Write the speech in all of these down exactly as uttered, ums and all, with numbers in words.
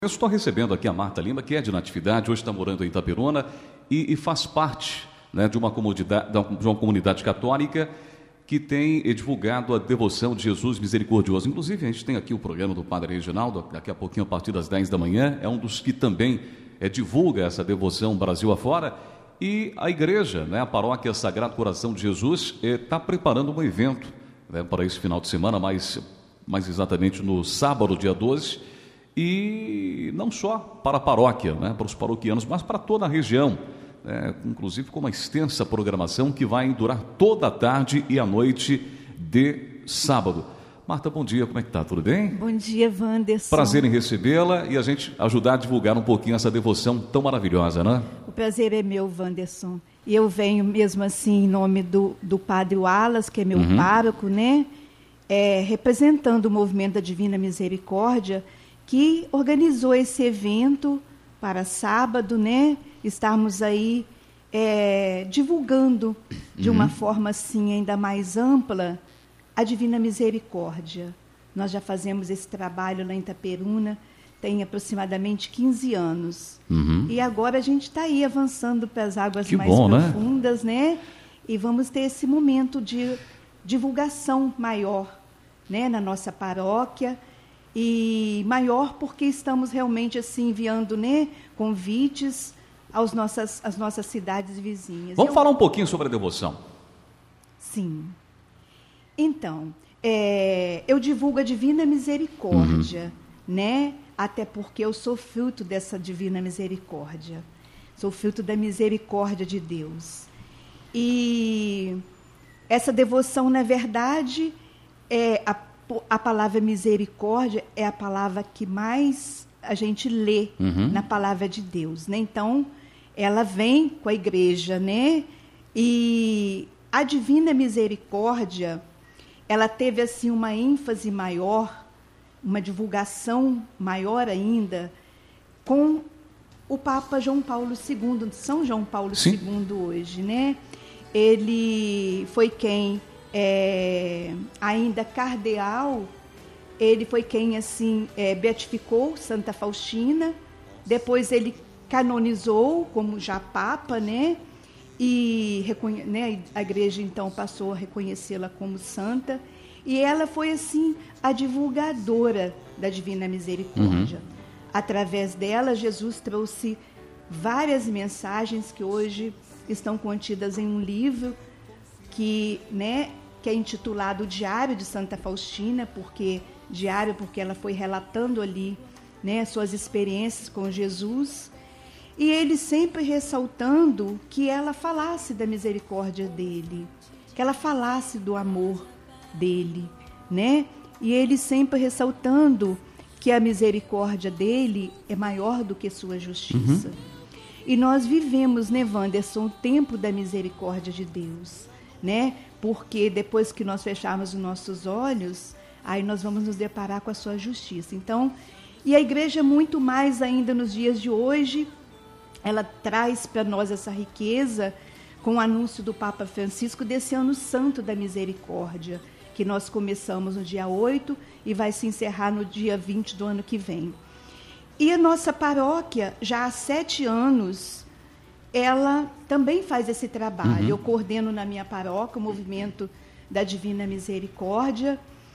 Eu estou recebendo aqui a Marta Lima, que é de Natividade, hoje está morando em Itaperuna e, e faz parte, né, de, uma comunidade, de uma comunidade católica que tem divulgado a devoção de Jesus misericordioso. Inclusive, a gente tem aqui o programa do Padre Reginaldo, daqui a pouquinho, a partir das dez da manhã, é um dos que também é, divulga essa devoção Brasil afora. E a igreja, né, a paróquia Sagrado Coração de Jesus, está preparando um evento, né, para esse final de semana, mais, mais exatamente no sábado, dia doze, e não só para a paróquia, né, para os paroquianos, mas para toda a região, né, inclusive com uma extensa programação que vai durar toda a tarde e a noite de sábado. Marta, bom dia, como é que está? Tudo bem? Bom dia, Wanderson. Prazer em recebê-la e a gente ajudar a divulgar um pouquinho essa devoção tão maravilhosa, né? O prazer é meu, Wanderson. E eu venho mesmo assim em nome do, do Padre Wallace, que é meu uhum. pároco, né? É, representando o movimento da Divina Misericórdia, que organizou esse evento para sábado, né? Estarmos aí é, divulgando de uma uhum. forma assim ainda mais ampla a Divina Misericórdia. Nós já fazemos esse trabalho lá em Itaperuna, tem aproximadamente quinze anos. Uhum. E agora a gente está aí avançando para as águas que mais bom, profundas, né? né? E vamos ter esse momento de divulgação maior, né, na nossa paróquia. E maior porque estamos realmente assim enviando, né, convites aos nossas, às nossas cidades vizinhas. Vamos eu... falar um pouquinho sobre a devoção. Sim. Então, é, eu divulgo a Divina Misericórdia, uhum. né? Até porque eu sou fruto dessa Divina Misericórdia. Sou fruto da misericórdia de Deus. E essa devoção, na verdade, é a A palavra misericórdia é a palavra que mais a gente lê uhum. na palavra de Deus, né? Então, ela vem com a igreja, né? E a Divina Misericórdia, ela teve assim uma ênfase maior, uma divulgação maior ainda, com o Papa João Paulo segundo, São João Paulo Sim. segundo hoje, né? Ele foi quem... É, ainda cardeal, ele foi quem assim é, beatificou Santa Faustina, depois ele canonizou como já Papa, né? E reconhe- né, a igreja então passou a reconhecê-la como santa, e ela foi assim a divulgadora da Divina Misericórdia. Uhum. Através dela, Jesus trouxe várias mensagens que hoje estão contidas em um livro que, né, que é intitulado Diário de Santa Faustina, porque diário porque ela foi relatando ali, né, suas experiências com Jesus, e ele sempre ressaltando que ela falasse da misericórdia dele, que ela falasse do amor dele, né? E ele sempre ressaltando que a misericórdia dele é maior do que sua justiça. Uhum. E nós vivemos, né, Wanderson, o tempo da misericórdia de Deus, né? Porque depois que nós fecharmos os nossos olhos, aí nós vamos nos deparar com a sua justiça. Então, e a igreja muito mais ainda nos dias de hoje, ela traz para nós essa riqueza com o anúncio do Papa Francisco desse ano santo da misericórdia, que nós começamos no dia oito e vai se encerrar no dia vinte do ano que vem. E a nossa paróquia, já há sete anos, ela também faz esse trabalho. Uhum. Eu coordeno na minha paróquia o movimento da Divina Misericórdia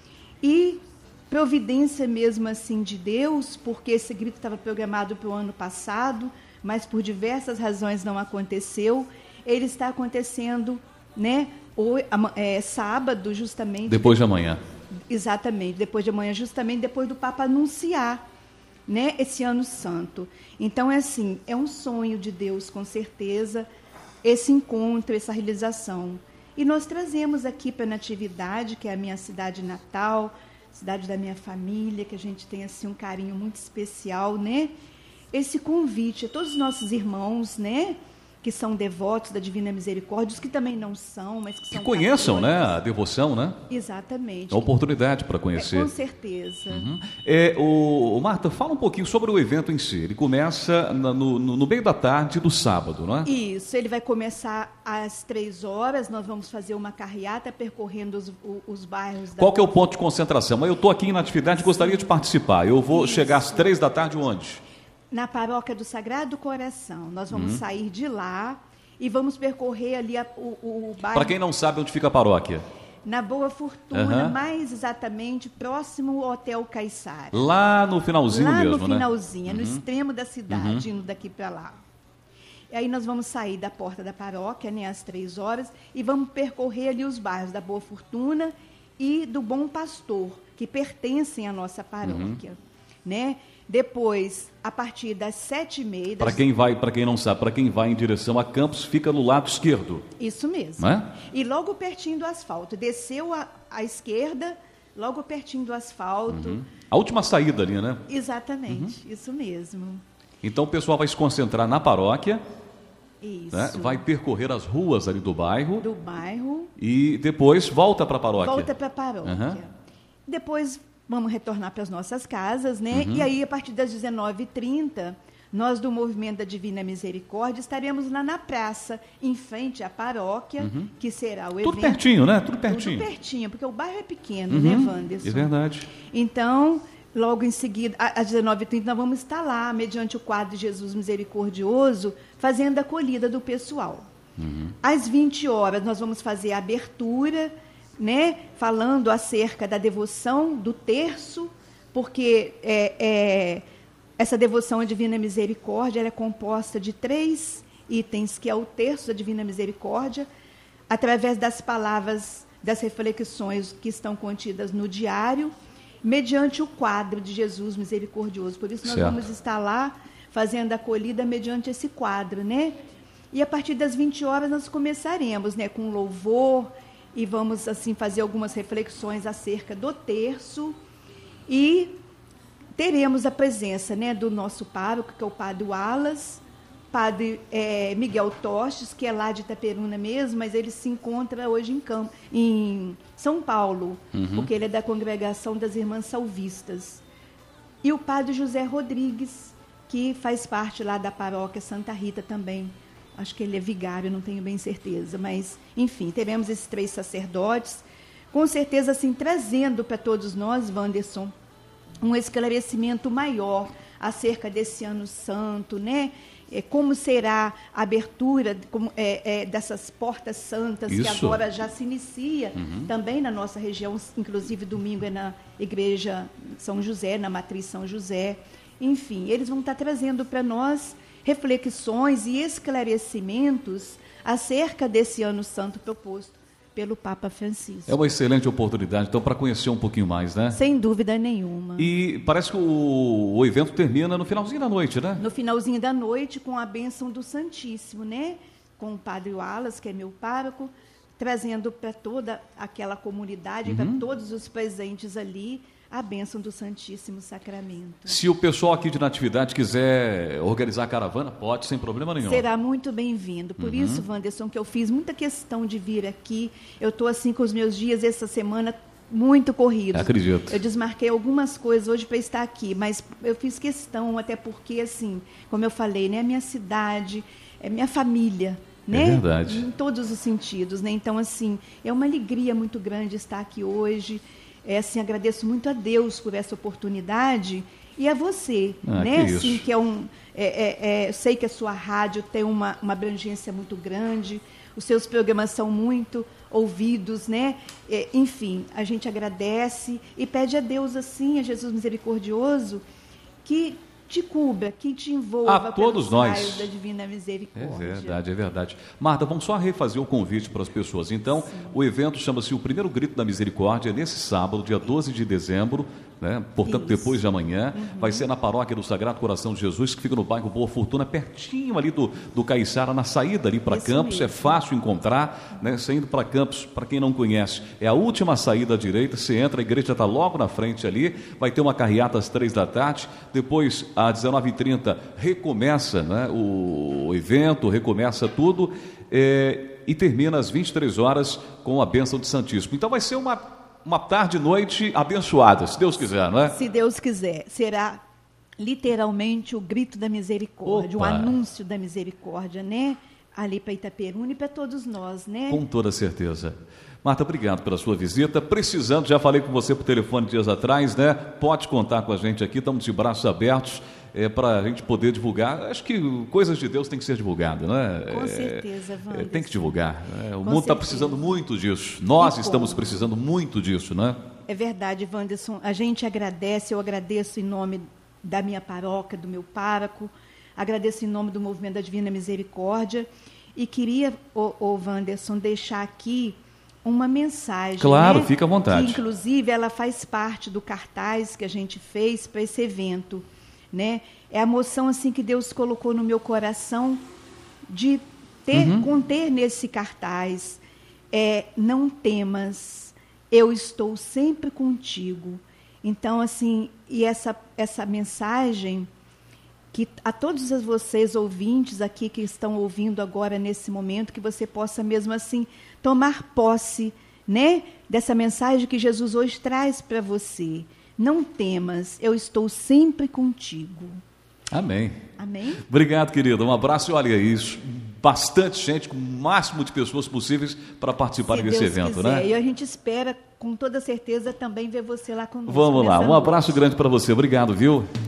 e providência mesmo assim de Deus, porque esse grito estava programado para o ano passado, mas por diversas razões não aconteceu. Ele está acontecendo, né, hoje, é, sábado, justamente. Depois de amanhã. Exatamente, depois de amanhã, justamente depois do Papa anunciar, né, esse ano santo. Então, é assim, é um sonho de Deus, com certeza, esse encontro, essa realização. E nós trazemos aqui para a Natividade, que é a minha cidade natal, cidade da minha família, que a gente tem assim um carinho muito especial, né? Esse convite a todos os nossos irmãos, né, que são devotos da Divina Misericórdia, os que também não são, mas que são que conheçam, católicos. né, a devoção, né? Exatamente. A oportunidade para conhecer. É, com certeza. Uhum. É, o, o Marta, fala um pouquinho sobre o evento em si. Ele começa na, no, no meio da tarde do sábado, não é? Isso, ele vai começar às três horas, nós vamos fazer uma carreata percorrendo os, os, os bairros da... Qual que é o ponto de concentração? Eu estou aqui em Natividade e gostaria de participar. Eu vou Isso. chegar às três da tarde onde? Na Paróquia do Sagrado Coração. Nós vamos Uhum. sair de lá e vamos percorrer ali a, o, o bairro... Para quem não sabe onde fica a paróquia. Na Boa Fortuna, Uhum. mais exatamente próximo ao Hotel Caiçara. Lá no finalzinho Lá mesmo, no né? finalzinho, Uhum. no extremo da cidade, indo daqui para lá. E aí nós vamos sair da porta da paróquia, né, às três horas, e vamos percorrer ali os bairros da Boa Fortuna e do Bom Pastor, que pertencem à nossa paróquia, Uhum. né? Depois, a partir das sete e meia... Para quem vai, para quem não sabe, para quem vai em direção a Campos, fica no lado esquerdo. Isso mesmo. Não é? E logo pertinho do asfalto. Desceu a- à esquerda, logo pertinho do asfalto. Uhum. A última saída ali, né? Exatamente, isso mesmo. Então o pessoal vai se concentrar na paróquia, Isso. né? Vai percorrer as ruas ali do bairro Do bairro, e depois volta para a paróquia. volta para a paróquia. Uhum. Depois vamos retornar para as nossas casas, né? E aí, a partir das dezenove e trinta, nós do Movimento da Divina Misericórdia estaremos lá na praça, em frente à paróquia, que será o evento. Tudo pertinho, né? Tudo pertinho. Tudo pertinho, porque o bairro é pequeno, né, Wanderson? É verdade. Então, logo em seguida, a- às dezenove e trinta, nós vamos estar lá, mediante o quadro de Jesus Misericordioso, fazendo a acolhida do pessoal. Às vinte horas, nós vamos fazer a abertura, né, falando acerca da devoção do terço, porque é, é, essa devoção à Divina Misericórdia ela é composta de três itens, que é o terço da Divina Misericórdia, através das palavras, das reflexões que estão contidas no diário, mediante o quadro de Jesus Misericordioso. Por isso nós Certo. vamos estar lá fazendo a acolhida mediante esse quadro, né? E a partir das vinte horas nós começaremos, né, com louvor, e vamos assim fazer algumas reflexões acerca do terço, e teremos a presença, né, do nosso pároco, que é o Padre Wallace, Padre eh, Miguel Tostes, que é lá de Itaperuna mesmo, mas ele se encontra hoje em, Cam- em São Paulo, porque ele é da Congregação das Irmãs Salvistas. E o Padre José Rodrigues, que faz parte lá da paróquia Santa Rita também. Acho que ele é vigário, não tenho bem certeza, mas, enfim, teremos esses três sacerdotes, com certeza, assim, trazendo para todos nós, Wanderson, um esclarecimento maior acerca desse ano santo, né? É, como será a abertura como, é, é, dessas portas santas, Isso. que agora já se inicia também na nossa região, inclusive domingo é na Igreja São José, na Matriz São José. Enfim, eles vão estar trazendo para nós reflexões e esclarecimentos acerca desse ano santo proposto pelo Papa Francisco. É uma excelente oportunidade, então, para conhecer um pouquinho mais, né? Sem dúvida nenhuma. E parece que o, o evento termina no finalzinho da noite, né? No finalzinho da noite, com a bênção do Santíssimo, né? Com o Padre Wallace, que é meu pároco, trazendo para toda aquela comunidade, para todos os presentes ali, a bênção do Santíssimo Sacramento. Se o pessoal aqui de Natividade quiser organizar a caravana, pode, sem problema nenhum. Será muito bem-vindo. Por isso, Wanderson, que eu fiz muita questão de vir aqui. Eu estou assim com os meus dias essa semana muito corridos. Acredito. Eu desmarquei algumas coisas hoje para estar aqui, mas eu fiz questão, até porque, assim, como eu falei, né, a minha cidade, é minha família, né? É verdade. Em todos os sentidos, né? Então, assim, é uma alegria muito grande estar aqui hoje. É, assim, agradeço muito a Deus por essa oportunidade e a você, Ah, né? que Assim, isso. que é um, é, é, é, eu sei que a sua rádio tem uma, uma abrangência muito grande, os seus programas são muito ouvidos, né? É, enfim, a gente agradece e pede a Deus, assim, a Jesus Misericordioso, que te cubra, que te envolva A todos pelos nós. raios da Divina É Misericórdia. verdade, é verdade. Marta, vamos só refazer o convite para as pessoas. Então, o evento chama-se O Primeiro Grito da Misericórdia, nesse sábado, dia doze de dezembro, né? Portanto, Isso. depois de amanhã, Uhum. vai ser na paróquia do Sagrado Coração de Jesus, que fica no bairro Boa Fortuna, pertinho ali do, do Caiçara, na saída ali para Isso Campos. mesmo. É fácil encontrar, né? Você indo para Campos, para quem não conhece, é a última saída à direita. Você entra, a igreja está logo na frente ali. Vai ter uma carreata às três da tarde. Depois, às dezenove e trinta, recomeça, né, o evento, recomeça tudo. É, e termina às vinte e três horas com a bênção de Santíssimo. Então vai ser uma. Uma tarde e noite abençoada, se Deus quiser, não é? Se Deus quiser. Será literalmente o grito da misericórdia, Opa. o anúncio da misericórdia, né? Ali para Itaperuna e para todos nós, né? Com toda certeza. Marta, obrigado pela sua visita. Precisando, já falei com você por telefone dias atrás, né? Pode contar com a gente aqui, estamos de braços abertos. É, para a gente poder divulgar. Acho que coisas de Deus têm que ser divulgadas, né? Com é, certeza, Wanderson. é, tem que divulgar. É, o Com mundo está certeza. precisando muito disso. Nós E estamos como? precisando muito disso, né? É verdade, Wanderson. A gente agradece, eu agradeço em nome da minha paróquia, do meu pároco, agradeço em nome do Movimento da Divina Misericórdia e queria, ô, ô Wanderson, deixar aqui uma mensagem. Claro, né? fica à vontade. Que, inclusive, ela faz parte do cartaz que a gente fez para esse evento. Né? É a moção assim que Deus colocou no meu coração de ter, Uhum. conter nesse cartaz. É, não temas, eu estou sempre contigo. Então, assim, e essa, essa mensagem que a todos vocês ouvintes aqui que estão ouvindo agora nesse momento, que você possa mesmo assim tomar posse, né, dessa mensagem que Jesus hoje traz para você. Não temas, eu estou sempre contigo. Amém. Amém? Obrigado, querida. Um abraço e olha isso. Bastante gente, com o máximo de pessoas possíveis para participar Se desse Deus evento, quiser. né? E a gente espera, com toda certeza, também ver você lá conosco. Vamos lá. nessa Um abraço noite. grande para você. Obrigado, viu?